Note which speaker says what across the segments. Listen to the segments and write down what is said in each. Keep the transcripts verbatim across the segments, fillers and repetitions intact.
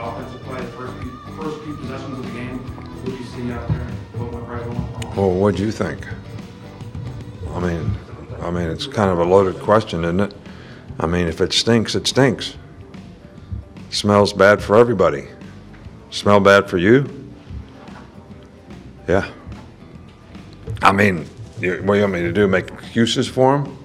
Speaker 1: the offensive play, the first few, first few possessions of the game, what did you see out there? What went right, what went wrong?
Speaker 2: Well, what do you think? I mean, I mean, it's kind of a loaded question, isn't it? I mean, if it stinks, it stinks. Smells bad for everybody. Smell bad for you? Yeah. I mean, you, what do you want me to do, make excuses for him?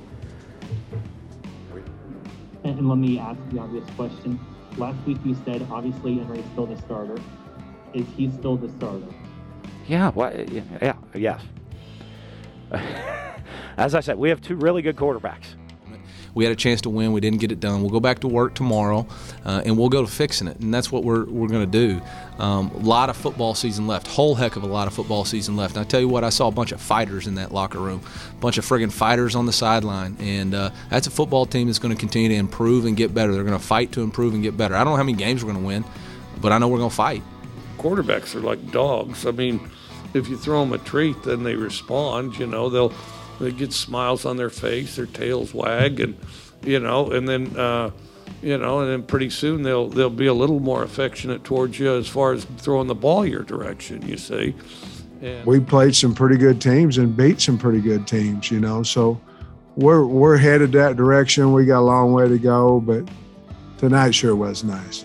Speaker 3: And, and let me ask the obvious question. Last week you said, obviously, Henry's still the starter. Is he still the starter?
Speaker 4: Yeah, what? Yeah, yes. As I said, we have two really good quarterbacks.
Speaker 5: We had a chance to win. We didn't get it done. We'll go back to work tomorrow, uh, and we'll go to fixing it. And that's what we're we're going to do. Um, a lot of football season left. Whole heck of a lot of football season left. And I tell you what, I saw a bunch of fighters in that locker room, a bunch of friggin' fighters on the sideline. And uh, that's a football team that's going to continue to improve and get better. They're going to fight to improve and get better. I don't know how many games we're going to win, but I know we're going to fight.
Speaker 6: Quarterbacks are like dogs. I mean, if you throw them a treat, then they respond. You know, they'll they get smiles on their face, their tails wag, and you know, and then uh, you know, and then pretty soon they'll they'll be a little more affectionate towards you as far as throwing the ball your direction. You see, and
Speaker 7: we played some pretty good teams and beat some pretty good teams. You know, so we're we're headed that direction. We got a long way to go, but tonight sure was nice.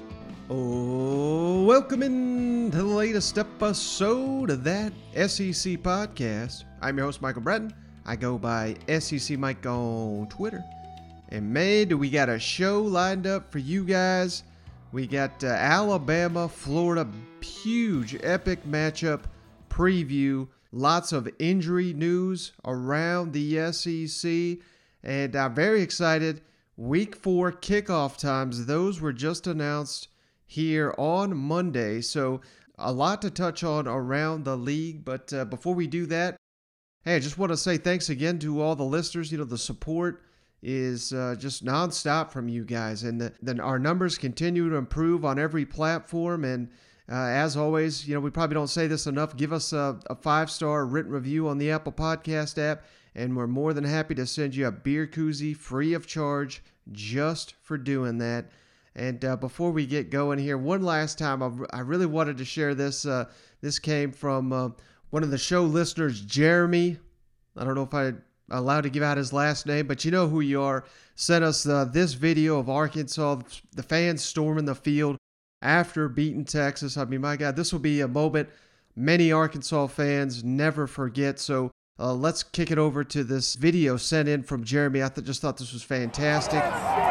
Speaker 8: Oh, welcome in to the latest episode of that S E C podcast. I'm your host, Michael Breton. I go by S E C Mike on Twitter. And man, do we got a show lined up for you guys. We got uh, Alabama, Florida, huge epic matchup preview. Lots of injury news around the S E C. And I'm very excited. Week four kickoff times, those were just announced here on Monday. So a lot to touch on around the league. But uh, before we do that, hey, I just want to say thanks again to all the listeners. You know, the support is uh, just nonstop from you guys. And the, then our numbers continue to improve on every platform. And uh, as always, you know, we probably don't say this enough. Give us a, a five-star written review on the Apple Podcast app. And we're more than happy to send you a beer koozie free of charge just for doing that. And uh, before we get going here, one last time, I, I really wanted to share this. Uh, this came from uh, one of the show listeners, Jeremy. I don't know if I'm allowed to give out his last name, but you know who you are. Sent us uh, this video of Arkansas, the fans storming the field after beating Texas. I mean, my God, this will be a moment many Arkansas fans never forget. So uh, let's kick it over to this video sent in from Jeremy. I th- just thought this was fantastic.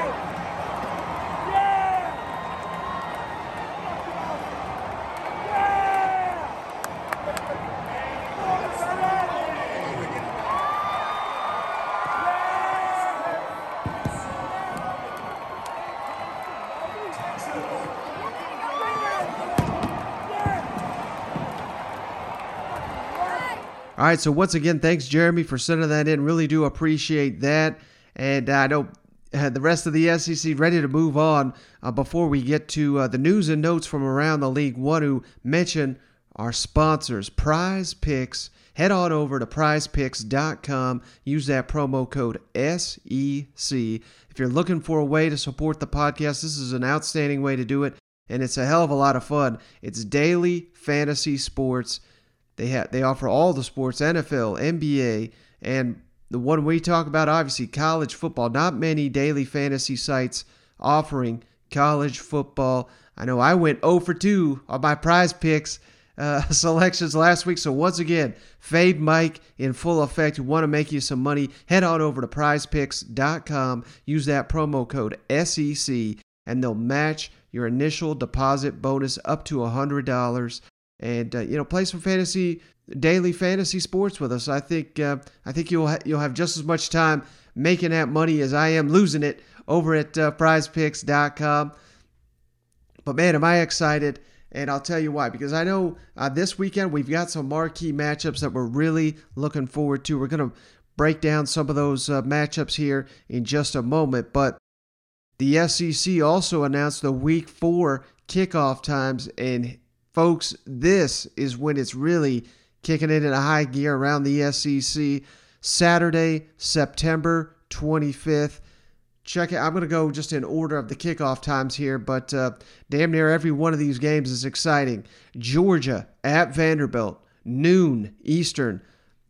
Speaker 8: All right, so once again, thanks, Jeremy, for sending that in. Really do appreciate that. And I know uh, the rest of the S E C ready to move on. Uh, before we get to uh, the news and notes from around the league, want to mention our sponsors, Prize Picks. Head on over to prize picks dot com. Use that promo code S E C. If you're looking for a way to support the podcast, this is an outstanding way to do it, and it's a hell of a lot of fun. It's daily fantasy sports. They have they offer all the sports, N F L, N B A, and the one we talk about, obviously, college football. Not many daily fantasy sites offering college football. I know I went oh for two on my Prize Picks uh, selections last week. So once again, Fade Mike in full effect. You want to make you some money, head on over to prize picks dot com. Use that promo code S E C, and they'll match your initial deposit bonus up to one hundred dollars. And uh, you know, play some fantasy, daily fantasy sports with us. I think uh, I think you'll ha- you'll have just as much time making that money as I am losing it over at uh, prize picks dot com. But man, am I excited! And I'll tell you why. Because I know uh, this weekend we've got some marquee matchups that we're really looking forward to. We're going to break down some of those uh, matchups here in just a moment. But the S E C also announced the Week Four kickoff times, and folks, this is when it's really kicking it in a high gear around the S E C. Saturday, September twenty-fifth, check it. I'm going to go just in order of the kickoff times here, but uh, damn near every one of these games is exciting. Georgia at Vanderbilt, noon Eastern,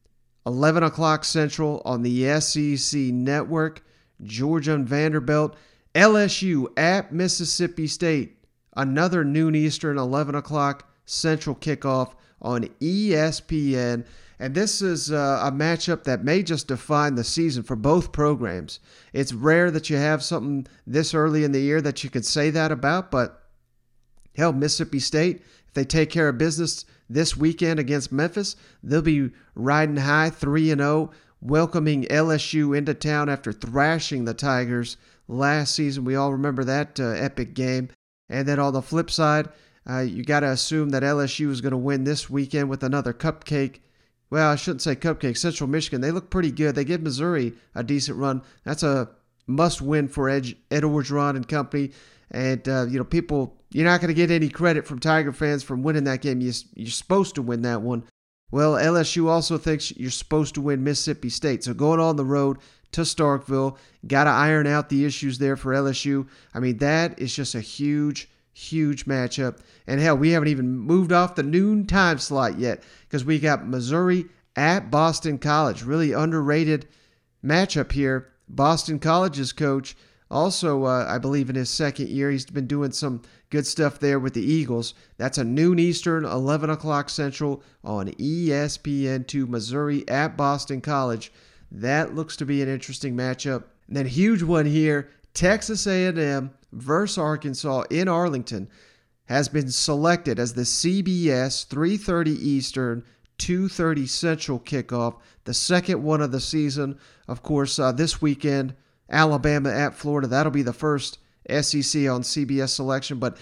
Speaker 8: eleven o'clock Central on the S E C Network. Georgia and Vanderbilt. L S U at Mississippi State, another noon Eastern, eleven o'clock Central kickoff on E S P N. And this is uh, a matchup that may just define the season for both programs. It's rare that you have something this early in the year that you could say that about, but hell, Mississippi State, if they take care of business this weekend against Memphis, they'll be riding high three and oh, welcoming L S U into town after thrashing the Tigers last season. We all remember that uh, epic game. And then on the flip side, uh, you got to assume that L S U is going to win this weekend with another cupcake. Well, I shouldn't say cupcake. Central Michigan, they look pretty good. They give Missouri a decent run. That's a must-win for Ed, Ed Orgeron and company. And, uh, you know, people, you're not going to get any credit from Tiger fans from winning that game. You, you're supposed to win that one. Well, L S U also thinks you're supposed to win Mississippi State. So going on the road to Starkville, got to iron out the issues there for L S U. I mean, that is just a huge, huge matchup. And hell, we haven't even moved off the noon time slot yet because we got Missouri at Boston College. Really underrated matchup here. Boston College's coach, also, uh, I believe in his second year, he's been doing some good stuff there with the Eagles. That's a noon Eastern, eleven o'clock Central on E S P N two, Missouri at Boston College. That looks to be an interesting matchup. And then huge one here, Texas A and M versus Arkansas in Arlington has been selected as the C B S three thirty Eastern, two thirty Central kickoff, the second one of the season. Of course, uh, this weekend, Alabama at Florida. That'll be the first S E C on C B S selection. But,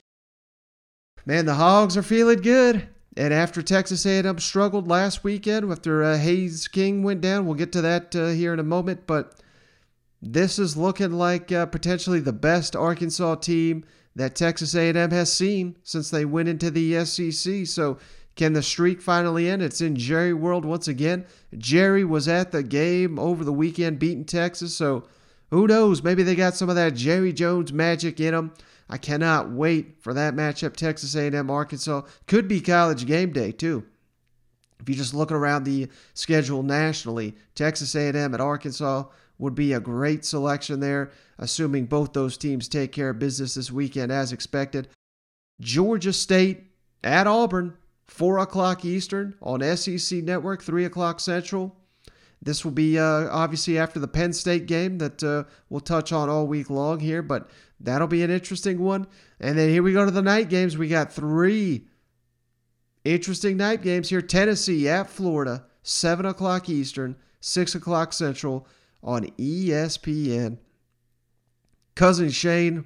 Speaker 8: man, the Hogs are feeling good. And after Texas A and M struggled last weekend, after uh, Hayes King went down, we'll get to that uh, here in a moment. But this is looking like uh, potentially the best Arkansas team that Texas A and M has seen since they went into the S E C. So can the streak finally end? It's in Jerry World once again. Jerry was at the game over the weekend beating Texas. So who knows? Maybe they got some of that Jerry Jones magic in them. I cannot wait for that matchup, Texas A and M, Arkansas. Could be College game day, too. If you're just looking around the schedule nationally, Texas A and M at Arkansas would be a great selection there, assuming both those teams take care of business this weekend as expected. Georgia State at Auburn, four o'clock Eastern on S E C Network, three o'clock Central. This will be uh, obviously after the Penn State game that uh, we'll touch on all week long here, but that'll be an interesting one. And then here we go to the night games. We got three interesting night games here. Tennessee at Florida, seven o'clock Eastern, six o'clock Central on E S P N. Cousin Shane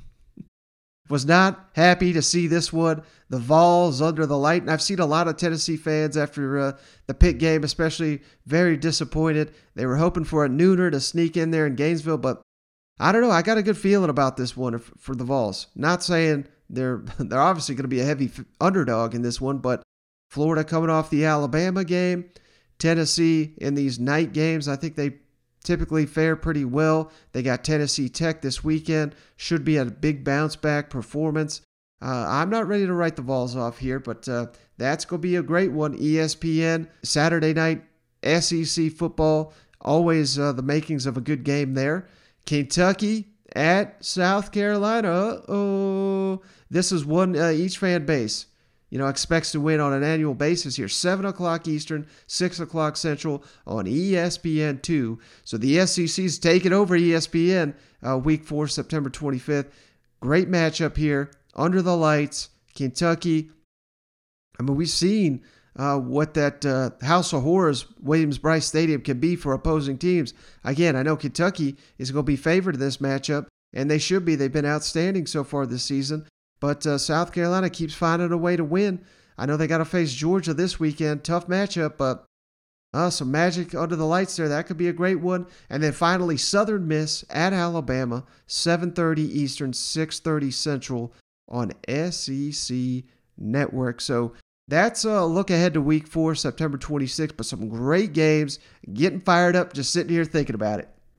Speaker 8: was not happy to see this one. The Vols under the light. And I've seen a lot of Tennessee fans after uh, the Pitt game, especially very disappointed. They were hoping for a nooner to sneak in there in Gainesville, but I don't know. I got a good feeling about this one for the Vols. Not saying they're they're obviously going to be a heavy underdog in this one, but Florida coming off the Alabama game, Tennessee in these night games, I think they typically fare pretty well. They got Tennessee Tech this weekend. Should be a big bounce back performance. Uh, I'm not ready to write the Vols off here, but uh, that's going to be a great one. E S P N, Saturday night, S E C football. Always uh, the makings of a good game there. Kentucky at South Carolina. Uh-oh. This is one uh, each fan base, you know, expects to win on an annual basis here. seven o'clock Eastern, six o'clock Central on E S P N two. So the S E C's taking over E S P N uh, week four, September twenty-fifth. Great matchup here. Under the lights, Kentucky. I mean, we've seen uh, what that uh, House of Horrors, Williams-Brice Stadium, can be for opposing teams. Again, I know Kentucky is going to be favored in this matchup, and they should be. They've been outstanding so far this season. But uh, South Carolina keeps finding a way to win. I know they got to face Georgia this weekend. Tough matchup, but uh, some magic under the lights there. That could be a great one. And then finally, Southern Miss at Alabama, seven thirty Eastern, six thirty Central on S E C Network. So that's a look ahead to week four, September twenty-sixth. But some great games. Getting fired up just sitting here thinking about it.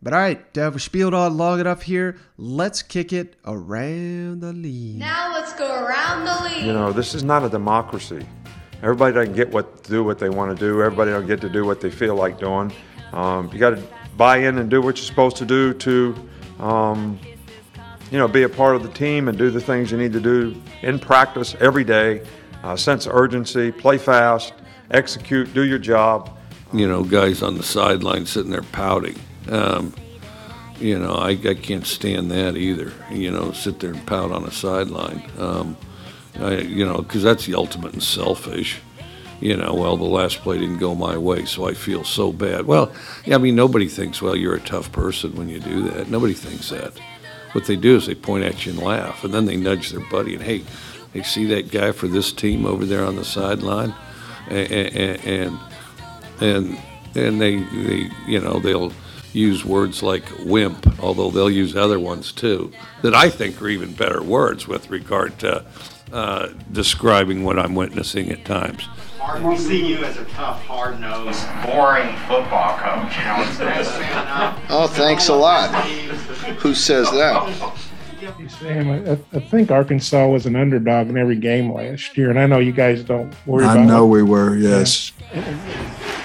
Speaker 8: But all right, uh, we spieled on long enough here. Let's kick it around the league.
Speaker 9: Now let's go around the league.
Speaker 2: You know, this is not a democracy. Everybody doesn't get what do what they want to do. Everybody don't get to do what they feel like doing. Um, you got to buy in and do what you're supposed to do to, um, you know, be a part of the team and do the things you need to do in practice every day. Uh, sense of urgency, play fast, execute, do your job.
Speaker 6: You know, guys on the sideline sitting there pouting. Um, you know, I, I can't stand that either. You know, sit there and pout on a sideline. Um, I, you know, because that's the ultimate in selfish. You know, well, the last play didn't go my way, so I feel so bad. Well, yeah, I mean, nobody thinks, well, you're a tough person when you do that. Nobody thinks that. What they do is they point at you and laugh, and then they nudge their buddy and, hey, they see that guy for this team over there on the sideline, and and and and, and they, they, you know, they'll use words like wimp, although they'll use other ones too that I think are even better words with regard to uh, describing what I'm witnessing at times.
Speaker 10: We see you as a tough, hard-nosed, boring football coach. You know, instead of standing up.
Speaker 11: Oh, thanks a lot. Who says that?
Speaker 12: Sam, I, I think Arkansas was an underdog in every game last year, and I know you guys don't worry
Speaker 7: I
Speaker 12: about it.
Speaker 7: I know we were, yes.
Speaker 12: Yeah.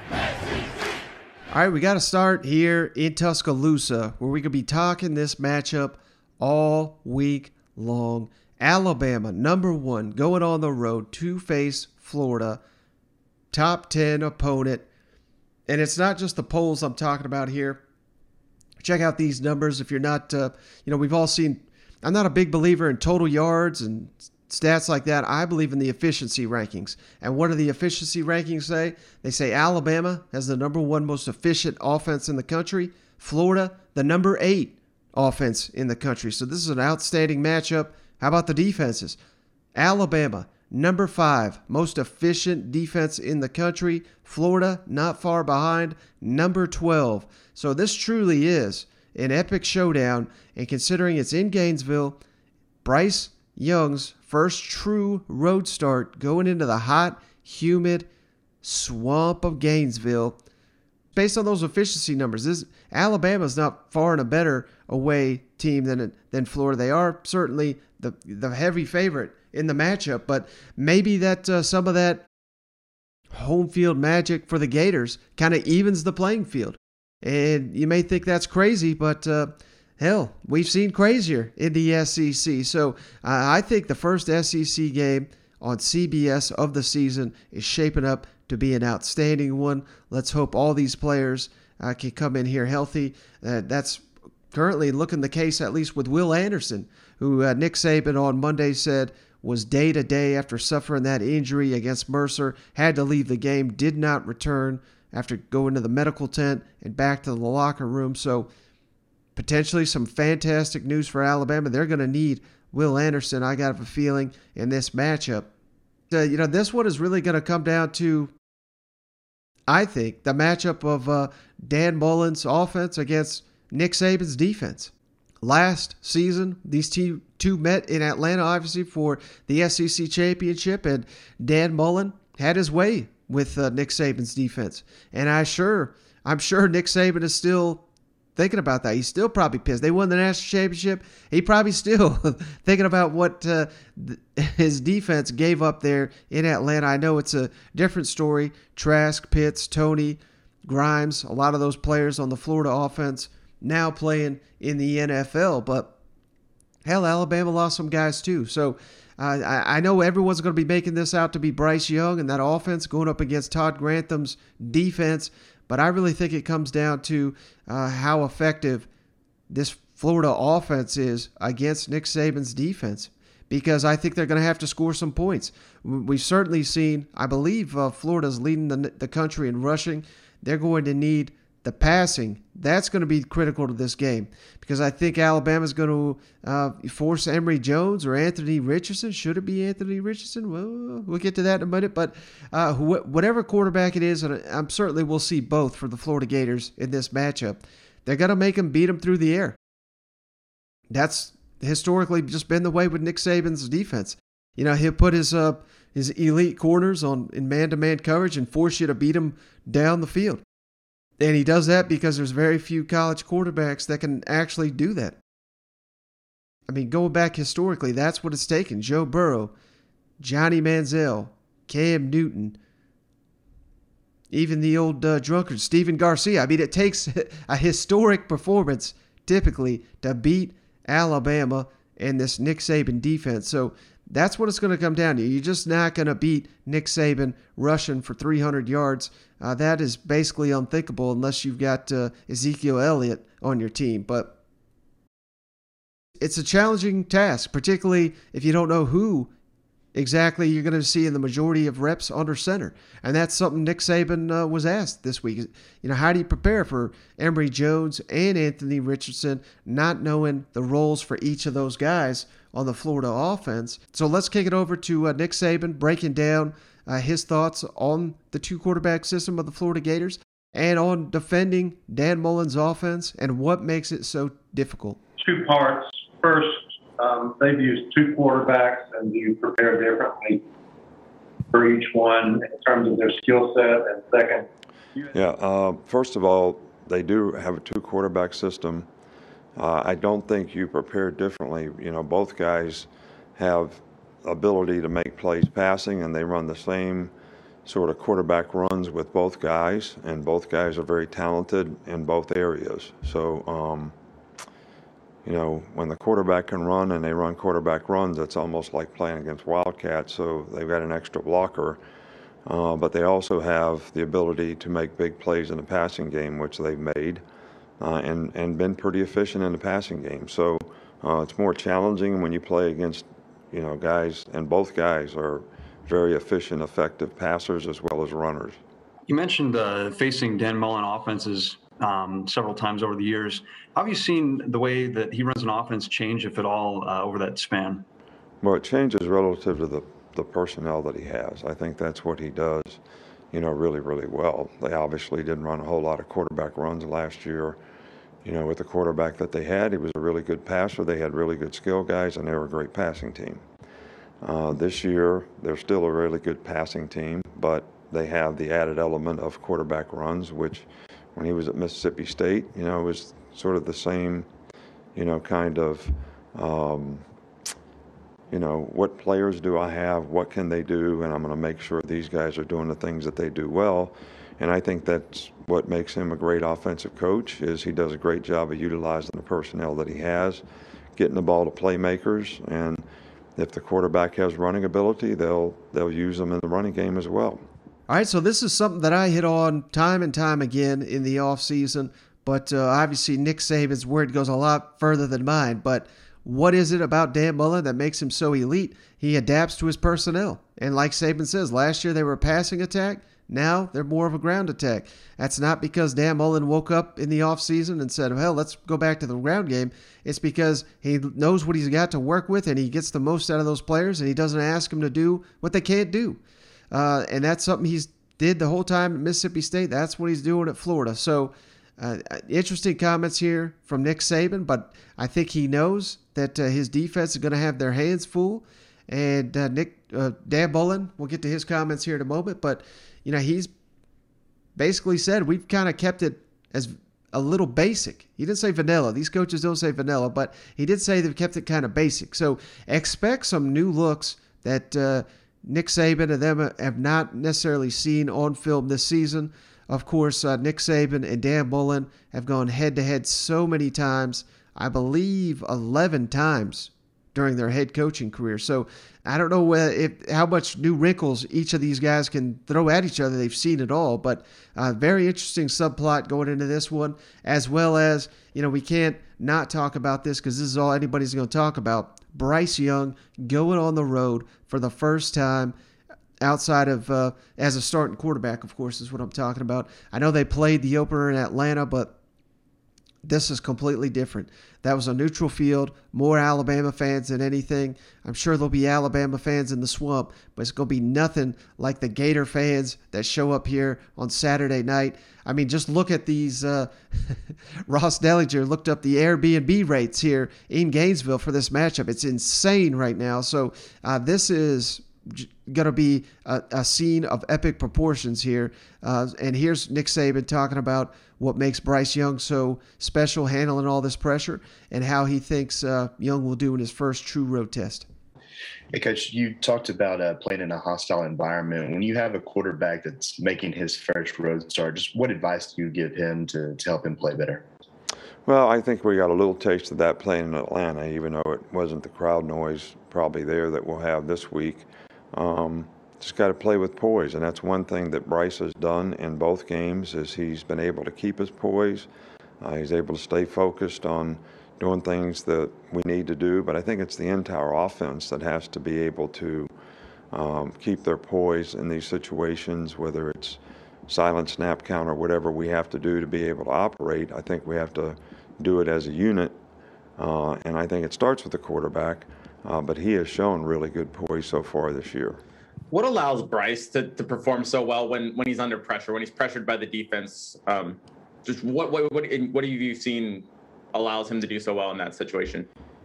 Speaker 8: All right, we got to start here in Tuscaloosa, where we could be talking this matchup all week long. Alabama, number one, going on the road to face Florida, top ten opponent. And it's not just the polls I'm talking about here. Check out these numbers if you're not, uh, you know, we've all seen, I'm not a big believer in total yards and stats like that. I believe in the efficiency rankings. And what do the efficiency rankings say? They say Alabama has the number one most efficient offense in the country. Florida, the number eight offense in the country. So this is an outstanding matchup. How about the defenses? Alabama, number five, most efficient defense in the country. Florida, not far behind, number twelve. So this truly is an epic showdown. And considering it's in Gainesville, Bryce Young's first true road start going into the hot, humid swamp of Gainesville. Based on those efficiency numbers, this Alabama's not far and a better away team than than Florida. They are certainly the the heavy favorite in the matchup, but maybe that uh, some of that home field magic for the Gators kind of evens the playing field. And you may think that's crazy, but uh, hell, we've seen crazier in the S E C. So uh, I think the first S E C game on C B S of the season is shaping up to be an outstanding one. Let's hope all these players uh, can come in here healthy. Uh, that's currently looking the case, at least with Will Anderson, who uh, Nick Saban on Monday said was day-to-day after suffering that injury against Mercer, had to leave the game, did not return after going to the medical tent and back to the locker room. So potentially some fantastic news for Alabama. They're going to need Will Anderson, I got a feeling, in this matchup. Uh, you know, this one is really going to come down to, I think, the matchup of uh, Dan Mullen's offense against Nick Saban's defense. Last season, these two, two met in Atlanta, obviously, for the S E C championship, and Dan Mullen had his way with uh, Nick Saban's defense. And I sure, I'm sure Nick Saban is still thinking about that. He's still probably pissed. They won the national championship. He probably still thinking about what uh, th- his defense gave up there in Atlanta. I know it's a different story. Trask, Pitts, Tony, Grimes, a lot of those players on the Florida offense now playing in the N F L. But hell, Alabama lost some guys too. So uh, I, I know everyone's going to be making this out to be Bryce Young and that offense going up against Todd Grantham's defense. But I really think it comes down to uh, how effective this Florida offense is against Nick Saban's defense, because I think they're going to have to score some points. We've certainly seen, I believe uh, Florida's leading the, the country in rushing. They're going to need the passing. That's going to be critical to this game, because I think Alabama's going to uh, force Emory Jones or Anthony Richardson. Should it be Anthony Richardson? Well, we'll get to that in a minute. But uh, wh- whatever quarterback it is, and I'm certainly we'll see both for the Florida Gators in this matchup, they're going to make them beat them through the air. That's historically just been the way with Nick Saban's defense. You know, he'll put his uh, his elite corners on in man-to-man coverage and force you to beat them down the field. And he does that because there's very few college quarterbacks that can actually do that. I mean, going back historically, that's what it's taken. Joe Burrow, Johnny Manziel, Cam Newton, even the old uh, drunkard, Steven Garcia. I mean, it takes a historic performance typically to beat Alabama and this Nick Saban defense. So that's what it's going to come down to. You're just not going to beat Nick Saban rushing for three hundred yards. Uh, that is basically unthinkable unless you've got uh, Ezekiel Elliott on your team. But it's a challenging task, particularly if you don't know who exactly you're going to see in the majority of reps under center. And that's something Nick Saban uh, was asked this week. You know, how do you prepare for Emory Jones and Anthony Richardson, not knowing the roles for each of those guys on the Florida offense? So let's kick it over to uh, Nick Saban, breaking down uh, his thoughts on the two-quarterback system of the Florida Gators and on defending Dan Mullen's offense and what makes it so difficult.
Speaker 13: Two parts. First, um, they've used two quarterbacks, and do you prepare differently for each one in terms of their skill set? And second,
Speaker 2: yeah. Uh, first of all, they do have a two-quarterback system. Uh, I don't think you prepare differently. You know, both guys have ability to make plays passing, and they run the same sort of quarterback runs with both guys, and both guys are very talented in both areas. So, um, you know, when the quarterback can run and they run quarterback runs, it's almost like playing against Wildcats. So they've got an extra blocker, uh, but they also have the ability to make big plays in the passing game, which they've made, uh, and, and been pretty efficient in the passing game. So uh, it's more challenging when you play against, you know, guys, and both guys are very efficient, effective passers as well as runners.
Speaker 14: You mentioned uh, facing Dan Mullen offenses um, several times over the years. How have you seen the way that he runs an offense change, if at all, uh, over that span?
Speaker 2: Well, it changes relative to the, the personnel that he has. I think that's what he does, you know, really, really well. They obviously didn't run a whole lot of quarterback runs last year. You know, with the quarterback that they had, he was a really good passer. They had really good skill guys, and they were a great passing team. Uh, this year, they're still a really good passing team, but they have the added element of quarterback runs, which when he was at Mississippi State, you know, was sort of the same, you know, kind of, um, you know, what players do I have? What can they do? And I'm going to make sure these guys are doing the things that they do well. And I think that's what makes him a great offensive coach, is he does a great job of utilizing the personnel that he has, getting the ball to playmakers. And if the quarterback has running ability, they'll they'll use them in the running game as well.
Speaker 8: All right, so this is something that I hit on time and time again in the offseason, but uh, obviously Nick Saban's word goes a lot further than mine. But what is it about Dan Mullen that makes him so elite? He adapts to his personnel. And like Saban says, last year they were a passing attack. Now they're more of a ground attack. That's not because Dan Mullen woke up in the offseason and said, well, let's go back to the ground game. It's because he knows what he's got to work with, and he gets the most out of those players, and he doesn't ask them to do what they can't do. Uh, and that's something he's did the whole time at Mississippi State. That's what he's doing at Florida. So uh, interesting comments here from Nick Saban, but I think he knows that uh, his defense is going to have their hands full. And uh, Nick uh, Dan Mullen, we'll get to his comments here in a moment, but you know, he's basically said we've kind of kept it as a little basic. He didn't say vanilla. These coaches don't say vanilla, but he did say they've kept it kind of basic. So expect some new looks that uh, Nick Saban and them have not necessarily seen on film this season. Of course, uh, Nick Saban and Dan Mullen have gone head-to-head so many times, I believe eleven times during their head coaching career. So I don't know uh, if how much new wrinkles each of these guys can throw at each other. They've seen it all, but uh, very interesting subplot going into this one, as well as, you know, we can't not talk about this because this is all anybody's going to talk about. Bryce Young going on the road for the first time outside of uh, as a starting quarterback, of course, is what I'm talking about. I know they played the opener in Atlanta, but this is completely different. That was a neutral field, more Alabama fans than anything. I'm sure there'll be Alabama fans in the swamp, but it's going to be nothing like the Gator fans that show up here on Saturday night. I mean, just look at these. Uh, Ross Dellinger looked up the Airbnb rates here in Gainesville for this matchup. It's insane right now. So uh, this is going to be a, a scene of epic proportions here. Uh, and here's Nick Saban talking about what makes Bryce Young so special, handling all this pressure, and how he thinks uh, Young will do in his first true road test.
Speaker 15: Hey, Coach, you talked about uh, playing in a hostile environment. When you have a quarterback that's making his first road start, just what advice do you give him to, to help him play better?
Speaker 2: Well, I think we got a little taste of that playing in Atlanta, even though it wasn't the crowd noise probably there that we'll have this week. Um, just got to play with poise, and that's one thing that Bryce has done in both games is he's been able to keep his poise. Uh, he's able to stay focused on doing things that we need to do, but I think it's the entire offense that has to be able to um, keep their poise in these situations, whether it's silent snap count or whatever we have to do to be able to operate. I think we have to do it as a unit, uh, and I think it starts with the quarterback, uh, but he has shown really good poise so far this year.
Speaker 16: What allows Bryce to, to perform so well when, when he's under pressure, when he's pressured by the defense? Um, just what what what, what have you seen allows him to do so well in that situation?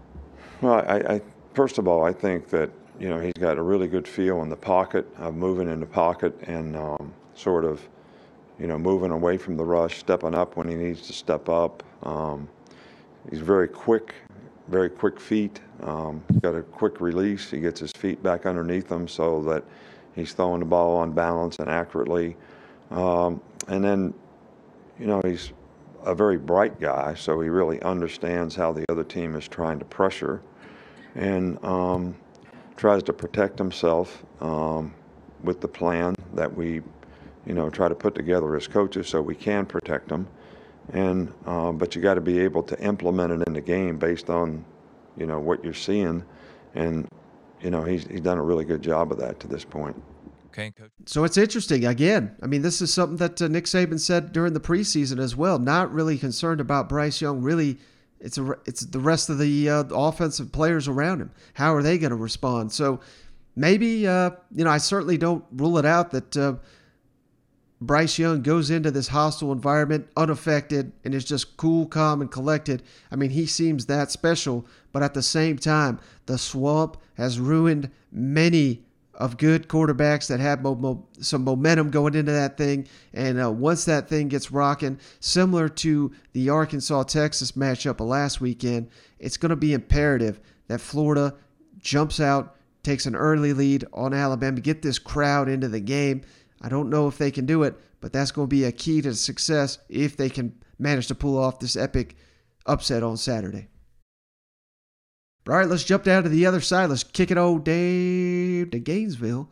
Speaker 2: Well, I, I first of all, I think that you know he's got a really good feel in the pocket, uh, moving in the pocket, and um, sort of you know moving away from the rush, stepping up when he needs to step up. Um, he's very quick, very quick feet. Um, he's got a quick release. He gets his feet back underneath him so that he's throwing the ball on balance and accurately. Um, and then, you know, he's a very bright guy, so he really understands how the other team is trying to pressure and um, tries to protect himself um, with the plan that we, you know, try to put together as coaches so we can protect him. And uh, but you got to be able to implement it in the game based on, you know, what you're seeing, and you know he's he's done a really good job of that to this point.
Speaker 17: Okay, Coach.
Speaker 8: So it's interesting. Again, I mean, this is something that uh, Nick Saban said during the preseason as well. Not really concerned about Bryce Young. Really, it's a, it's the rest of the uh, offensive players around him. How are they going to respond? So maybe uh, you know I certainly don't rule it out that. Uh, Bryce Young goes into this hostile environment unaffected and is just cool, calm, and collected. I mean, he seems that special, but at the same time, the swamp has ruined many of good quarterbacks that have mo- mo- some momentum going into that thing. And uh, once that thing gets rocking, similar to the Arkansas-Texas matchup of last weekend, it's going to be imperative that Florida jumps out, takes an early lead on Alabama, get this crowd into the game. I don't know if they can do it, but that's going to be a key to success if they can manage to pull off this epic upset on Saturday. All right, let's jump down to the other side. Let's kick it old Dave to Gainesville.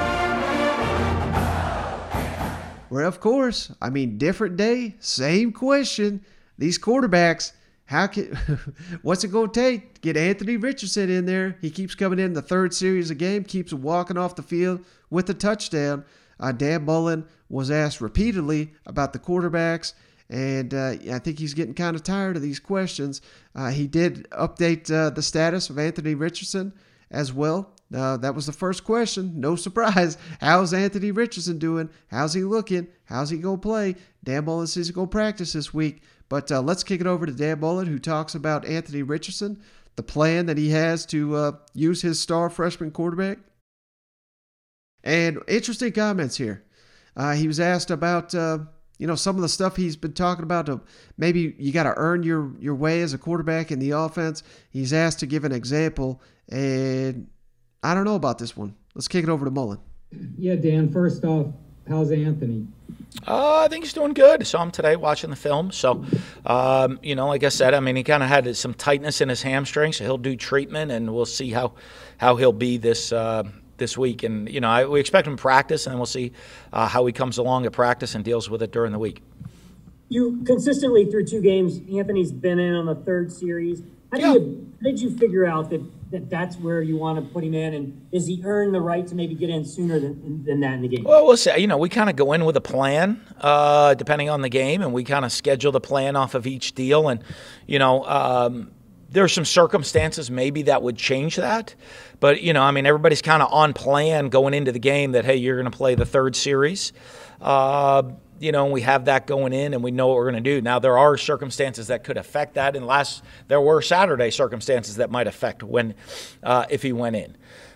Speaker 8: Where, of course, I mean, different day, same question. These quarterbacks, how can, what's it going to take to get Anthony Richardson in there? He keeps coming in the third series of game, keeps walking off the field with a touchdown. Uh, Dan Mullen was asked repeatedly about the quarterbacks, and uh, I think he's getting kind of tired of these questions. Uh, he did update uh, the status of Anthony Richardson as well. Uh, that was the first question. No surprise. How's Anthony Richardson doing? How's he looking? How's he going to play? Dan Mullen says he's going to practice this week. But uh, let's kick it over to Dan Mullen, who talks about Anthony Richardson, the plan that he has to uh, use his star freshman quarterback. And interesting comments here. Uh, he was asked about, uh, you know, some of the stuff he's been talking about. To maybe you got to earn your, your way as a quarterback in the offense. He's asked to give an example, and I don't know about this one. Let's kick it over to Mullen.
Speaker 18: Yeah, Dan, first off, how's Anthony?
Speaker 19: Uh, I think he's doing good. I saw him today watching the film. So, um, you know, like I said, I mean, he kind of had some tightness in his hamstring, so he'll do treatment, and we'll see how, how he'll be this uh, this week. And, you know, I, we expect him to practice, and we'll see uh, how he comes along at practice and deals with it during the week.
Speaker 20: You consistently through two games, Anthony's been in on the third series. How, do
Speaker 19: Yeah.
Speaker 20: you, how did you figure out that, that that's where you want to put him in? And does he earn the right to maybe get in sooner than, than that in the game?
Speaker 19: Well, we'll see. You know, we kind of go in with a plan, uh, depending on the game, and we kind of schedule the plan off of each deal. And, you know, um, there are some circumstances maybe that would change that. But, you know, I mean, everybody's kind of on plan going into the game that, hey, you're going to play the third series. Uh, you know, we have that going in, and we know what we're going to do. Now, there are circumstances that could affect that, and last there were Saturday circumstances that might affect when uh, if he went in.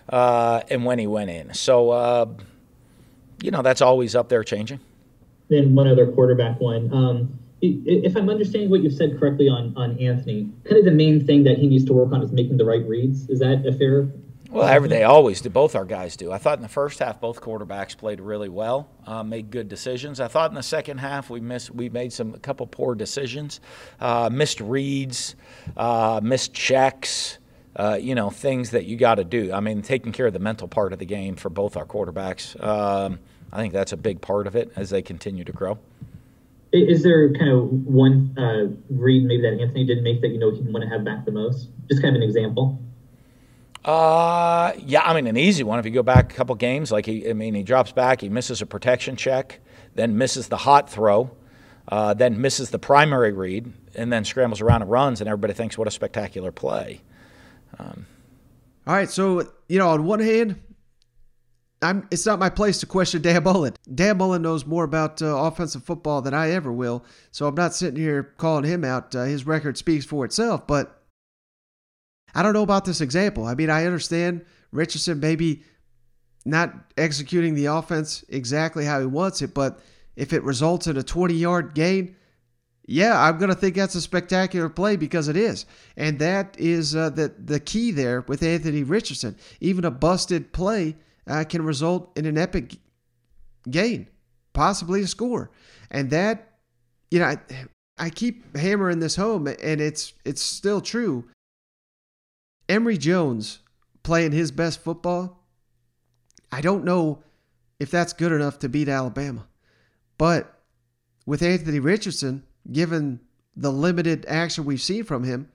Speaker 19: uh, and when he went in. So, uh, you know, that's always up there changing.
Speaker 3: Then one other quarterback one. Um, if I'm understanding what you've said correctly on, on Anthony, kind of the main thing that he needs to work on is making the right reads. Is that a fair?
Speaker 19: Well, every, they always do. Both our guys do. I thought in the first half, both quarterbacks played really well, uh, made good decisions. I thought in the second half, we missed. We made some a couple poor decisions, uh, missed reads, uh, missed checks. Uh, you know, things that you got to do. I mean, taking care of the mental part of the game for both our quarterbacks. Um, I think that's a big part of it as they continue to grow.
Speaker 3: Is there kind of one uh, read maybe that Anthony didn't make that you know he'd want to have back the most? Just kind of an example.
Speaker 19: Uh, yeah, I mean, an easy one. If you go back a couple games, like he, I mean, he drops back, he misses a protection check, then misses the hot throw, uh, then misses the primary read, and then scrambles around and runs, and everybody thinks, what a spectacular play. Um,
Speaker 8: All right, so, you know, on one hand, I'm, it's not my place to question Dan Mullen. Dan Mullen knows more about uh, offensive football than I ever will, so I'm not sitting here calling him out. Uh, his record speaks for itself, but I don't know about this example. I mean, I understand Richardson maybe not executing the offense exactly how he wants it, but if it results in a twenty-yard gain, yeah, I'm going to think that's a spectacular play because it is. And that is uh, the, the key there with Anthony Richardson. Even a busted play uh, can result in an epic gain, possibly a score. And that, you know, I, I keep hammering this home, and it's it's still true. Emory Jones playing his best football, I don't know if that's good enough to beat Alabama. But with Anthony Richardson, given the limited action we've seen from him,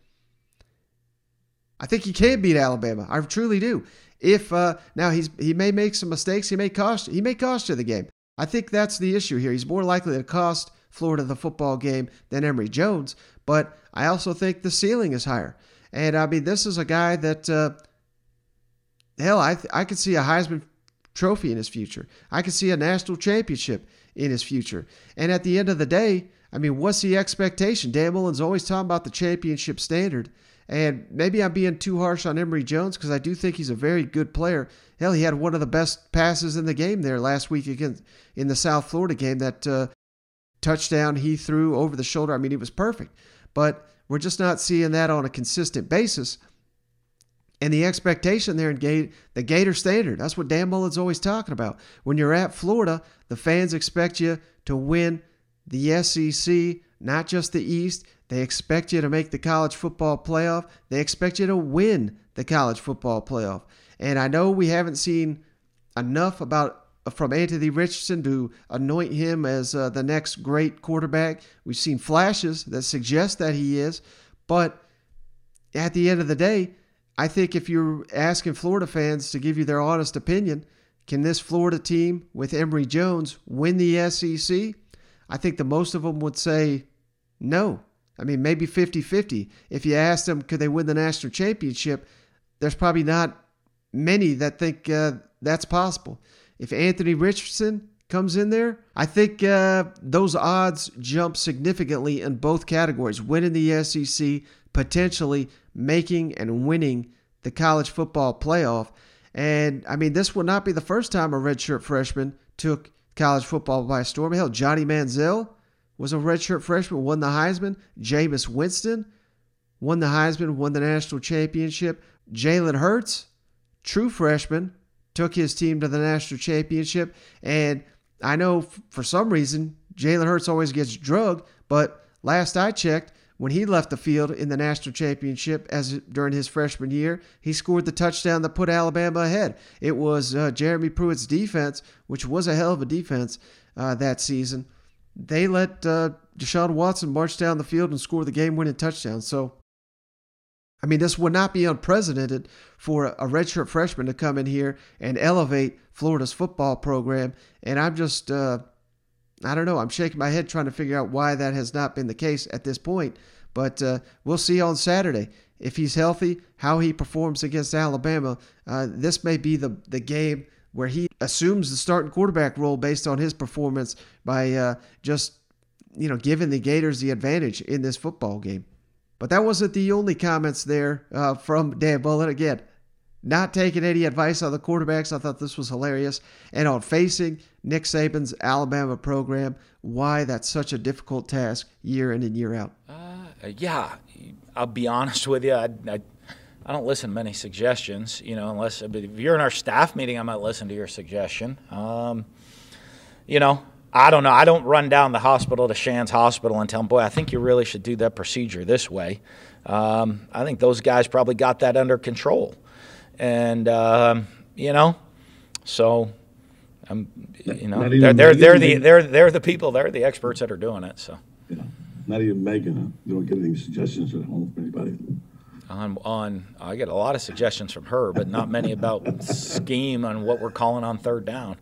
Speaker 8: I think he can beat Alabama. I truly do. If uh, now he's he may make some mistakes, he may cost he may cost you the game. I think that's the issue here. He's more likely to cost Florida the football game than Emory Jones, but I also think the ceiling is higher. And I mean, this is a guy that uh, hell, I th- I could see a Heisman Trophy in his future. I could see a national championship in his future. And at the end of the day, I mean, what's the expectation? Dan Mullen's always talking about the championship standard. And maybe I'm being too harsh on Emory Jones because I do think he's a very good player. Hell, he had one of the best passes in the game there last week against in the South Florida game. That uh, touchdown he threw over the shoulder. I mean, it was perfect. But we're just not seeing that on a consistent basis. And the expectation there in Gator, the Gator standard, that's what Dan Mullen's always talking about. When you're at Florida, the fans expect you to win the S E C, not just the East. They expect you to make the college football playoff. They expect you to win the college football playoff. And I know we haven't seen enough about from Anthony Richardson to anoint him as uh, the next great quarterback. We've seen flashes that suggest that he is. But at the end of the day, I think if you're asking Florida fans to give you their honest opinion, can this Florida team with Emory Jones win the S E C? I think the most of them would say no. I mean, maybe fifty-fifty. If you ask them, could they win the national championship, there's probably not many that think uh, that's possible. If Anthony Richardson comes in there, I think uh, those odds jump significantly in both categories. Winning the S E C, potentially making and winning the college football playoff. And, I mean, this will not be the first time a redshirt freshman took college football by storm. Hell, Johnny Manziel was a redshirt freshman, won the Heisman. Jameis Winston won the Heisman, won the national championship. Jalen Hurts, true freshman, took his team to the national championship. And I know f- for some reason Jalen Hurts always gets drugged, but last I checked, when he left the field in the national championship as during his freshman year, he scored the touchdown that put Alabama ahead. It was uh, Jeremy Pruitt's defense, which was a hell of a defense uh, that season. They let uh, Deshaun Watson march down the field and score the game-winning touchdown. So, I mean, this would not be unprecedented for a redshirt freshman to come in here and elevate Florida's football program. And I'm just, uh, I don't know, I'm shaking my head trying to figure out why that has not been the case at this point. But uh, we'll see on Saturday. If he's healthy, how he performs against Alabama. Uh, this may be the, the game where he assumes the starting quarterback role based on his performance by uh, just, you know, giving the Gators the advantage in this football game. But that wasn't the only comments there uh, from Dan Mullen. Again, not taking any advice on the quarterbacks. I thought this was hilarious. And on facing Nick Saban's Alabama program, why that's such a difficult task year in and year out.
Speaker 19: Uh, yeah, I'll be honest with you. I, I, I don't listen to many suggestions, you know, unless if you're in our staff meeting, I might listen to your suggestion. Um, you know, I don't know. I don't run down the hospital to Shands Hospital and tell them, boy, I think you really should do that procedure this way. Um, I think those guys probably got that under control. And, um, you know, so, um, you know,
Speaker 17: Not even-
Speaker 19: they're, they're,
Speaker 17: not
Speaker 19: they're,
Speaker 17: even
Speaker 19: the,
Speaker 17: make-
Speaker 19: they're, they're the people, they're the experts that are doing it, so.
Speaker 17: Yeah. Not even making a, you don't get any suggestions at home from anybody.
Speaker 19: On, on, I get a lot of suggestions from her, but not many about scheme on what we're calling on third down.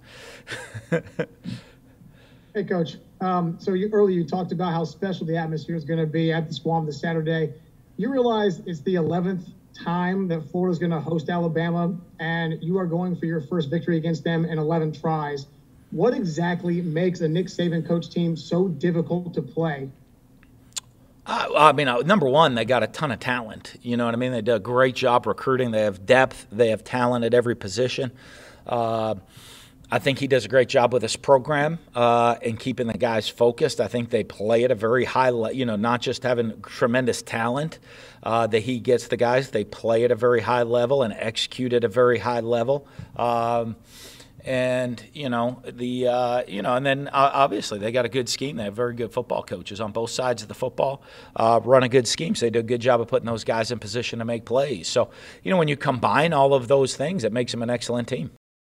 Speaker 21: Hey, Coach. Um, so you, earlier you talked about how special the atmosphere is going to be at the Swamp this Saturday. You realize it's the eleventh time that Florida's going to host Alabama, and you are going for your first victory against them in eleven tries. What exactly makes a Nick Saban coach team so difficult to play?
Speaker 19: Uh, I mean, uh, number one, they got a ton of talent. You know what I mean? They did a great job recruiting. They have depth. They have talent at every position. Uh, I think he does a great job with this program uh, in keeping the guys focused. I think they play at a very high level, you know, not just having tremendous talent uh, that he gets the guys. They play at a very high level and execute at a very high level. Um, and, you know, the uh, you know, and then uh, obviously they got a good scheme. They have very good football coaches on both sides of the football, uh, run a good scheme. So they do a good job of putting those guys in position to make plays. So, you know, when you combine all of those things, it makes them an excellent team.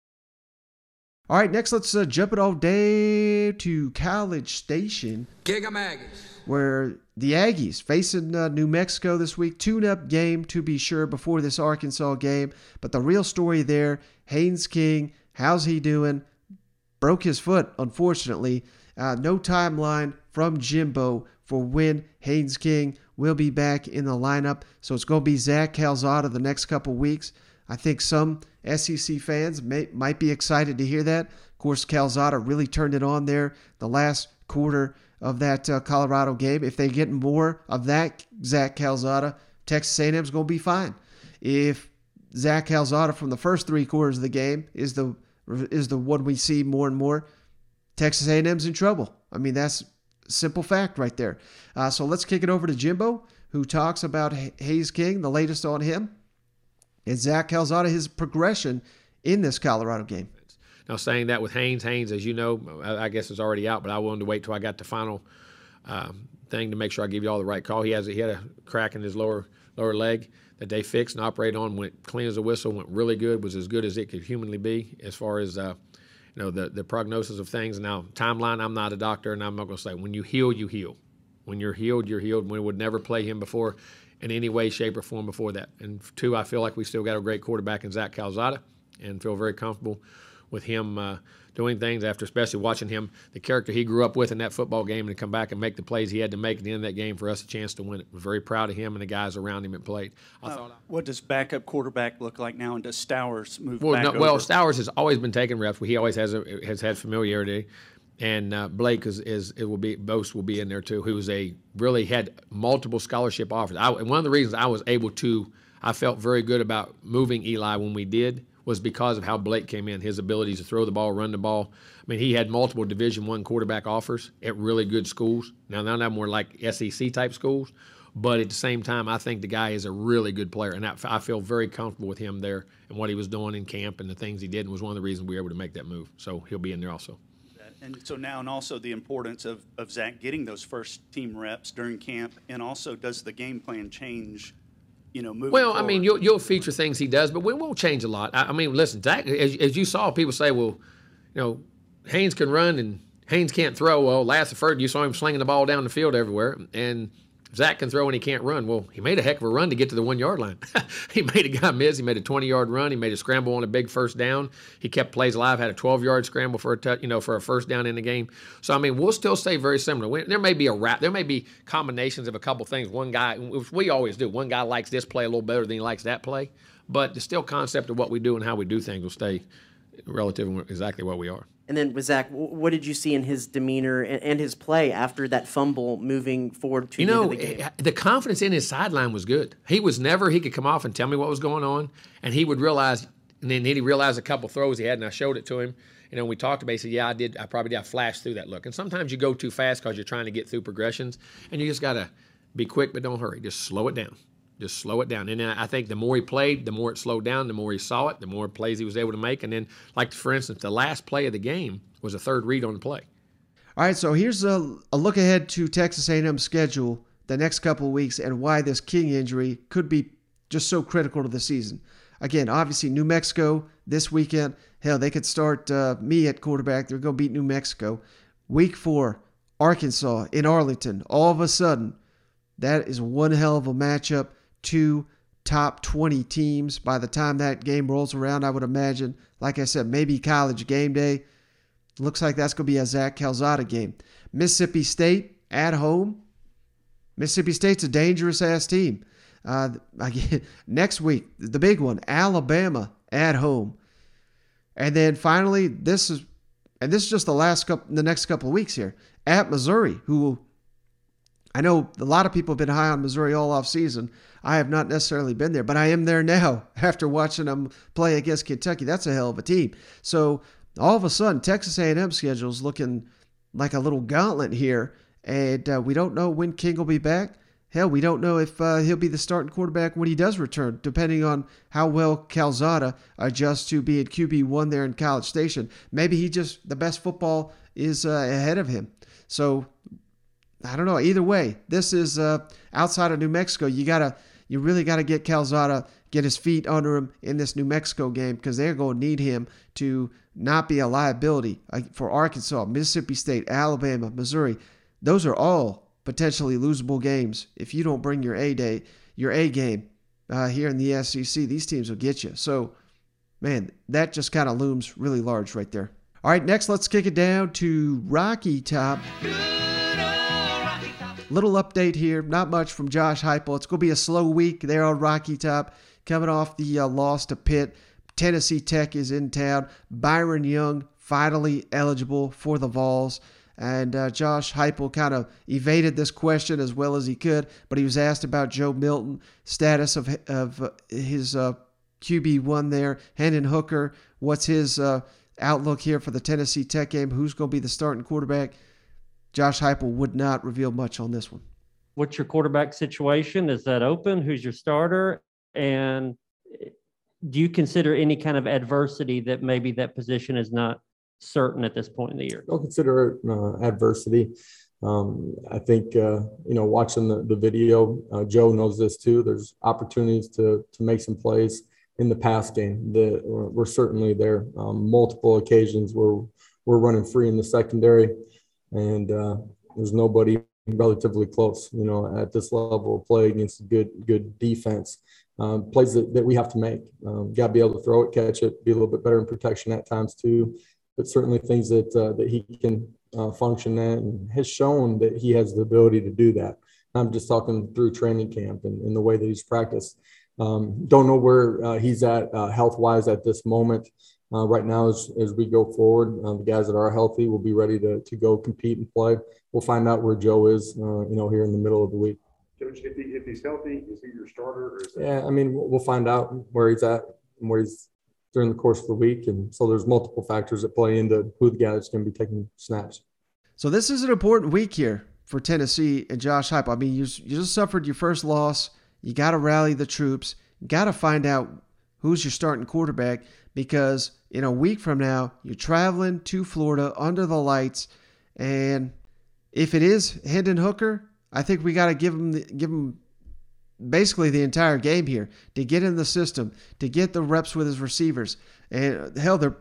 Speaker 8: All right, next let's uh, jump it all day to College Station.
Speaker 22: Kick 'em Aggies.
Speaker 8: Where the Aggies facing uh, New Mexico this week. Tune-up game, to be sure, before this Arkansas game. But the real story there, Haynes King, how's he doing? Broke his foot, unfortunately. Uh, no timeline from Jimbo for when Haynes King will be back in the lineup. So it's going to be Zach Calzada the next couple weeks. I think some S E C fans may, might be excited to hear that. Of course, Calzada really turned it on there the last quarter of that uh, Colorado game. If they get more of that Zach Calzada, Texas A and M is going to be fine. If Zach Calzada from the first three quarters of the game is the is the one we see more and more, Texas A and M's in trouble. I mean, that's a simple fact right there. Uh, so let's kick it over to Jimbo, who talks about Haynes King, the latest on him, and Zach Calzada, his progression in this Colorado game.
Speaker 23: Now, saying that with Haynes, Haynes, as you know, I guess is already out, but I wanted to wait till I got the final um, thing to make sure I give you all the right call. He has he had a crack in his lower lower leg that they fixed and operated on, went clean as a whistle, went really good, was as good as it could humanly be as far as uh, you know the the prognosis of things. Now, timeline, I'm not a doctor, and I'm not going to say when you heal, you heal. When you're healed, you're healed. We would never play him before in any way, shape, or form before that. And two, I feel like we still got a great quarterback in Zach Calzada and feel very comfortable with him uh, doing things after, especially watching him, the character he grew up with in that football game, and to come back and make the plays he had to make at the end of that game for us a chance to win it. We're very proud of him and the guys around him that played. I
Speaker 24: Uh,
Speaker 23: thought,
Speaker 24: what does backup quarterback look like now, and does Stowers move
Speaker 23: well,
Speaker 24: back
Speaker 23: no,
Speaker 24: over?
Speaker 23: well, Stowers has always been taking reps. He always has a, has had familiarity. And uh, Blake is, is it will be Bose will be in there too, who was a really had multiple scholarship offers. I, and one of the reasons I was able to, I felt very good about moving Eli when we did, was because of how Blake came in, his abilities to throw the ball, run the ball. I mean, he had multiple Division One quarterback offers at really good schools. Now, none of them were like S E C type schools, but at the same time, I think the guy is a really good player, and I, I feel very comfortable with him there and what he was doing in camp and the things he did, and was one of the reasons we were able to make that move. So he'll be in there also.
Speaker 24: And so now, and also the importance of, of Zach getting those first team reps during camp, and also does the game plan change, you know, moving
Speaker 23: Well,
Speaker 24: forward?
Speaker 23: I mean, you'll, you'll feature things he does, but we won't change a lot. I, I mean, listen, Zach, as, as you saw, people say, well, you know, Haynes can run and Haynes can't throw. Well, last deferred, you saw him slinging the ball down the field everywhere, and Zach can throw and he can't run. Well, he made a heck of a run to get to the one-yard line. He made a guy miss. He made a twenty-yard run. He made a scramble on a big first down. He kept plays alive, had a twelve-yard scramble for a touch, you know, for a first down in the game. So, I mean, we'll still stay very similar. We, there may be a wrap. There may be combinations of a couple things. One guy, which we always do, one guy likes this play a little better than he likes that play. But the still concept of what we do and how we do things will stay relative to exactly what we are.
Speaker 1: And then with Zach, what did you see in his demeanor and his play after that fumble moving forward to
Speaker 23: you
Speaker 1: the
Speaker 23: know,
Speaker 1: end of the game?
Speaker 23: The confidence in his sideline was good. He was never, he could come off and tell me what was going on, and he would realize, and then he realized a couple throws he had, and I showed it to him. You know, we talked about it, he said, yeah, I did, I probably did, I flashed through that look. And sometimes you go too fast because you're trying to get through progressions, and you just got to be quick, but don't hurry. Just slow it down. Just slow it down. And I think the more he played, the more it slowed down, the more he saw it, the more plays he was able to make. And then, like, for instance, the last play of the game was a third read on the play.
Speaker 8: All right, so here's a, a look ahead to Texas A and M's schedule the next couple of weeks and why this King injury could be just so critical to the season. Again, obviously, New Mexico this weekend. Hell, they could start uh, me at quarterback. They're going to beat New Mexico. Week four, Arkansas in Arlington. All of a sudden, that is one hell of a matchup. Two top twenty teams by the time that game rolls around, I would imagine. Like I said, maybe College game day. Looks like that's going to be a Zach Calzada game. Mississippi State at home. Mississippi State's a dangerous-ass team. Uh, again, next week, the big one, Alabama at home. And then finally, this is, and this is just the last couple, the next couple of weeks here, at Missouri, who I know a lot of people have been high on Missouri all off season. I have not necessarily been there, but I am there now after watching them play against Kentucky. That's a hell of a team. So all of a sudden, Texas A and M schedule is looking like a little gauntlet here, and uh, we don't know when King will be back. Hell, we don't know if uh, he'll be the starting quarterback when he does return, depending on how well Calzada adjusts to being Q B one there in College Station. Maybe he just, the best football is uh, ahead of him. So I don't know. Either way, this is uh, outside of New Mexico. You gotta, you really got to get Calzada, get his feet under him in this New Mexico game, because they're going to need him to not be a liability for Arkansas, Mississippi State, Alabama, Missouri. Those are all potentially losable games if you don't bring your A day, your A game uh, here in the S E C. These teams will get you. So, man, that just kind of looms really large right there. All right, next let's kick it down to Rocky Top. Little update here, not much from Josh Heupel. It's going to be a slow week there on Rocky Top, coming off the uh, loss to Pitt. Tennessee Tech is in town. Byron Young finally eligible for the Vols. And uh, Josh Heupel kind of evaded this question as well as he could, but he was asked about Joe Milton, status of of uh, his uh, Q B one there. Hendon Hooker, what's his uh, outlook here for the Tennessee Tech game? Who's going to be the starting quarterback? Josh Heupel would not reveal much on this one.
Speaker 4: What's your quarterback situation? Is that open? Who's your starter? And do you consider any kind of adversity that maybe that position is not certain at this point in the year?
Speaker 5: Don't consider it uh, adversity. Um, I think, uh, you know, watching the, the video, uh, Joe knows this too. There's opportunities to to make some plays in the pass game that we're, we're certainly there. Um, multiple occasions where we're running free in the secondary, and uh, there's nobody relatively close, you know, at this level of play against a good, good defense. Um, plays that, that we have to make. Um, got to be able to throw it, catch it, be a little bit better in protection at times too. But certainly things that uh, that he can uh, function at, and has shown that he has the ability to do that. I'm just talking through training camp and, and the way that he's practiced. Um, don't know where uh, he's at uh, health-wise at this moment. Uh, right now, as, as we go forward, uh, the guys that are healthy will be ready to to go compete and play. We'll find out where Joe is, uh, you know, here in the middle of the week.
Speaker 2: Coach, if, he, if he's healthy, is he your starter? Or is that-
Speaker 5: Yeah, I mean, we'll find out where he's at and where he's during the course of the week. And so there's multiple factors that play into who the guy that's going to be taking snaps.
Speaker 8: So this is an important week here for Tennessee and Josh Heupel. I mean, you, you just suffered your first loss. You got to rally the troops. You got to find out who's your starting quarterback, because in a week from now, you're traveling to Florida under the lights. And if it is Hendon Hooker, I think we got to give him, the, give him basically the entire game here to get in the system, to get the reps with his receivers. And hell, they're,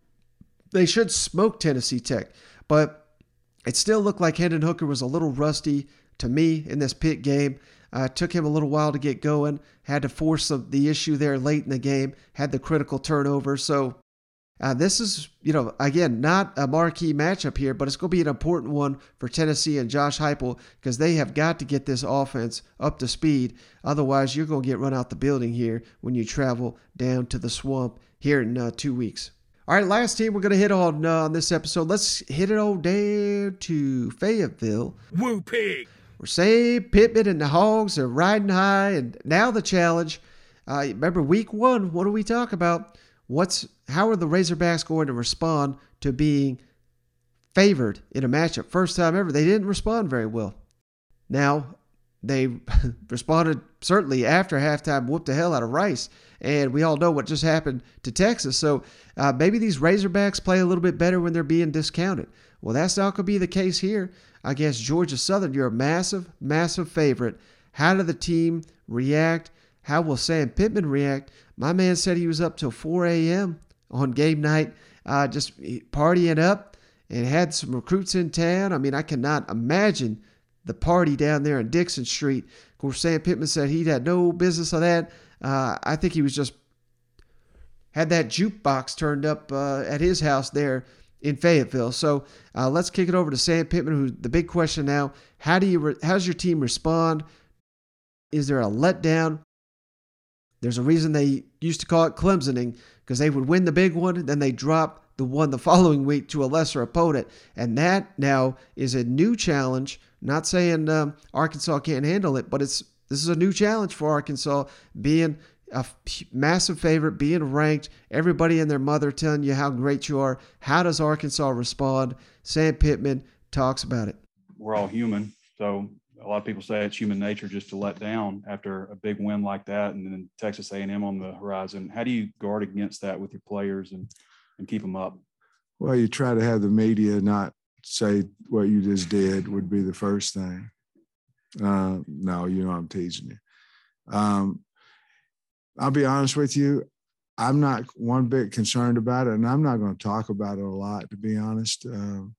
Speaker 8: they should smoke Tennessee Tech. But it still looked like Hendon Hooker was a little rusty to me in this Pitt game. Uh, took him a little while to get going. Had to force the, the issue there late in the game. Had the critical turnover. So uh, this is, you know, again, not a marquee matchup here, but it's going to be an important one for Tennessee and Josh Heupel, because they have got to get this offense up to speed. Otherwise, you're going to get run out the building here when you travel down to the Swamp here in uh, two weeks. All right, last team we're going to hit on uh, on this episode. Let's hit it on down to Fayetteville.
Speaker 6: Woo pig.
Speaker 8: We're saying Pittman and the Hogs are riding high, and now the challenge. Uh, remember, week one, what do we talk about? What's how are the Razorbacks going to respond to being favored in a matchup? First time ever, they didn't respond very well. Now, they responded certainly after halftime, whooped the hell out of Rice. And we all know what just happened to Texas. So uh, maybe these Razorbacks play a little bit better when they're being discounted. Well, that's not going to be the case here against Georgia Southern. You're a massive, massive favorite. How did the team react? How will Sam Pittman react? My man said he was up till four a.m. on game night, uh, just partying up and had some recruits in town. I mean, I cannot imagine the party down there in Dixon Street. Of course, Sam Pittman said he had no business of that. Uh, I think he was just had that jukebox turned up uh, at his house there in Fayetteville. So uh, let's kick it over to Sam Pittman, who's the big question now. How do you? Re- how's your team respond? Is there a letdown? There's a reason they used to call it Clemsoning, because they would win the big one, then they drop the one the following week to a lesser opponent. And that now is a new challenge. Not saying um, Arkansas can't handle it, but it's this is a new challenge for Arkansas, being a massive favorite, being ranked, everybody and their mother telling you how great you are. How does Arkansas respond? Sam Pittman talks about it.
Speaker 9: We're all human, so a lot of people say it's human nature just to let down after a big win like that, and then Texas A and M on the horizon. How do you guard against that with your players and, and keep them up?
Speaker 7: Well, you try to have the media not say what you just did would be the first thing. Uh, no, you know I'm teasing you. Um, I'll be honest with you. I'm not one bit concerned about it, and I'm not going to talk about it a lot, to be honest. Um,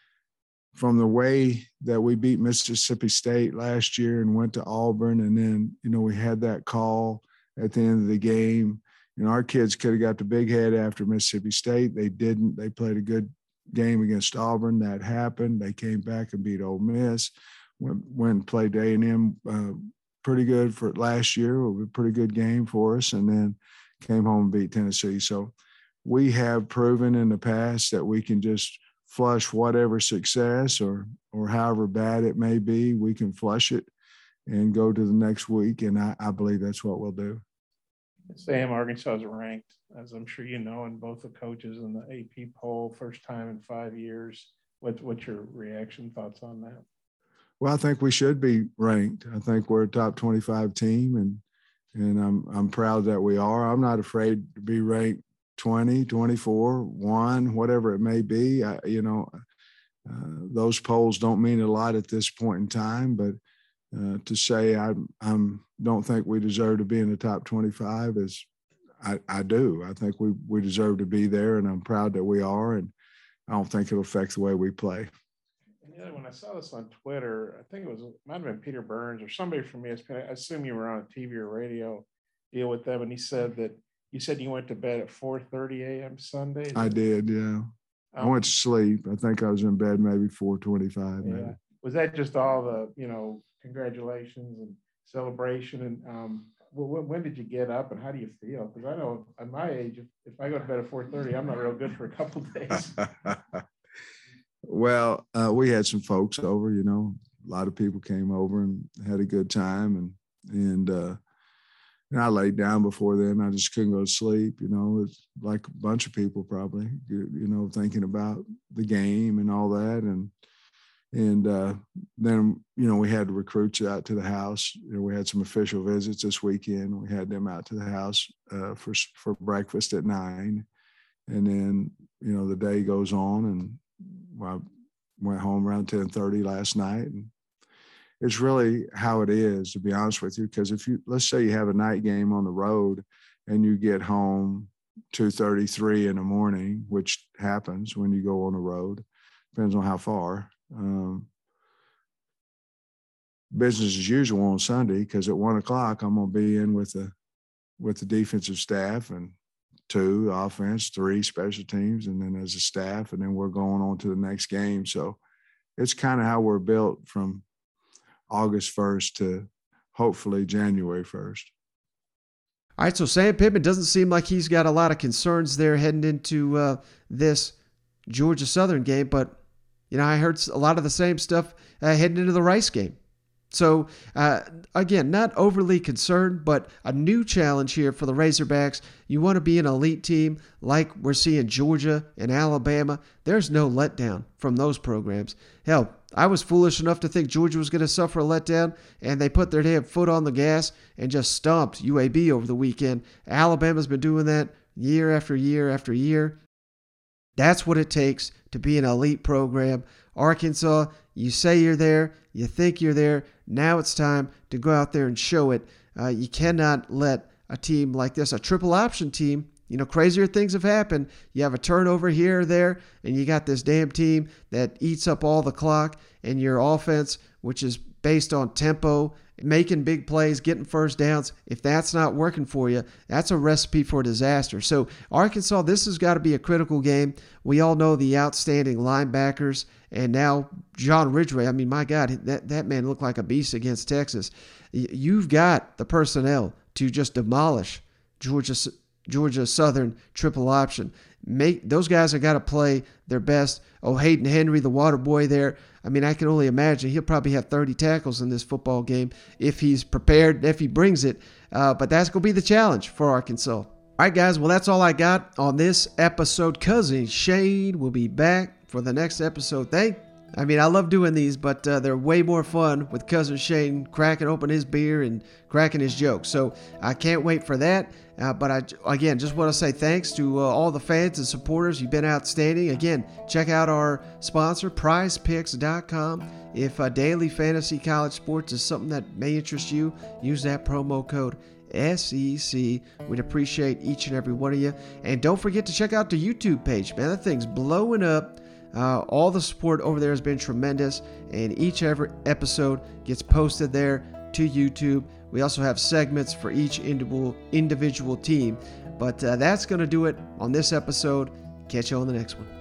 Speaker 7: from the way that we beat Mississippi State last year and went to Auburn, and then, you know, we had that call at the end of the game. You know, our kids could have got the big head after Mississippi State. They didn't. They played a good game against Auburn. That happened. They came back and beat Ole Miss. Went, went and played A and M uh, pretty good for last year. It was a pretty good game for us, and then came home and beat Tennessee. So we have proven in the past that we can just flush whatever success or or however bad it may be, we can flush it and go to the next week, and I, I believe that's what we'll do.
Speaker 12: Sam, Arkansas is ranked, as I'm sure you know, in both the coaches and the A P poll, first time in five years. What, what's your reaction, thoughts on that?
Speaker 7: Well, I think we should be ranked. I think we're a top twenty-five team, and and I'm I'm proud that we are. I'm not afraid to be ranked twenty, twenty-four, one, whatever it may be. I, you know, uh, those polls don't mean a lot at this point in time, but uh, to say I I'm don't think we deserve to be in the top twenty-five is I, I do. I think we we deserve to be there, and I'm proud that we are, and I don't think it'll affect the way we play.
Speaker 12: And yeah, when I saw this on Twitter, I think it was might have been Peter Burns or somebody from E S P N. I assume you were on T V or radio deal with them, and he said that you said you went to bed at four thirty a.m. Sunday.
Speaker 7: I did, yeah. Um, I went to sleep. I think I was in bed maybe four twenty-five.
Speaker 12: Yeah.
Speaker 7: Maybe.
Speaker 12: Was that just all the, you know, congratulations and celebration? And um, when, when did you get up, and how do you feel? Because I know at my age, if, if I go to bed at four thirty, I'm not real good for a couple of days.
Speaker 7: Well, uh, we had some folks over, you know, a lot of people came over and had a good time. And, and, uh, and I laid down before then. I just couldn't go to sleep. You know, it's like a bunch of people probably, you, you know, thinking about the game and all that. And, and uh, then, you know, we had the recruits out to the house. You know, we had some official visits this weekend. We had them out to the house uh, for, for breakfast at nine. And then, you know, the day goes on, and I went home around ten thirty last night. And it's really how it is, to be honest with you, because if you, let's say you have a night game on the road and you get home two thirty, three in the morning, which happens when you go on the road, depends on how far. Um, business as usual on Sunday, because at one o'clock I'm going to be in with the with the defensive staff, and two offense, three special teams, and then as a staff, and then we're going on to the next game. So it's kind of how we're built from August first to hopefully January first.
Speaker 8: All right, so Sam Pittman doesn't seem like he's got a lot of concerns there heading into uh, this Georgia Southern game, but, you know, I heard a lot of the same stuff uh, heading into the Rice game. So, uh, again, not overly concerned, but a new challenge here for the Razorbacks. You want to be an elite team like we're seeing Georgia and Alabama. There's no letdown from those programs. Hell, I was foolish enough to think Georgia was going to suffer a letdown, and they put their damn foot on the gas and just stomped U A B over the weekend. Alabama's been doing that year after year after year. That's what it takes to be an elite program. Arkansas, you say you're there, you think you're there. Now it's time to go out there and show it. Uh, you cannot let a team like this, a triple option team, you know, crazier things have happened. You have a turnover here or there, and you got this damn team that eats up all the clock, and your offense, which is based on tempo, making big plays, getting first downs. If that's not working for you, that's a recipe for disaster. So Arkansas, this has got to be a critical game. We all know the outstanding linebackers, and now John Ridgway. I mean, my God, that, that man looked like a beast against Texas. You've got the personnel to just demolish Georgia Georgia Southern triple option. Make those guys have got to play their best. Oh, Hayden Henry, the water boy there. I mean, I can only imagine he'll probably have thirty tackles in this football game if he's prepared, if he brings it. Uh, but that's going to be the challenge for Arkansas. All right, guys. Well, that's all I got on this episode. Cousin Shane will be back for the next episode. Thank I mean, I love doing these, but uh, they're way more fun with Cousin Shane cracking open his beer and cracking his jokes. So I can't wait for that. Uh, but I, again, just want to say thanks to uh, all the fans and supporters. You've been outstanding. Again, check out our sponsor, prize picks dot com. If uh, daily fantasy college sports is something that may interest you, use that promo code S E C. We'd appreciate each and every one of you. And don't forget to check out the YouTube page, man. That thing's blowing up. Uh, all the support over there has been tremendous, and each every episode gets posted there to YouTube. We also have segments for each individual individual team. But uh, that's going to do it on this episode. Catch you on the next one.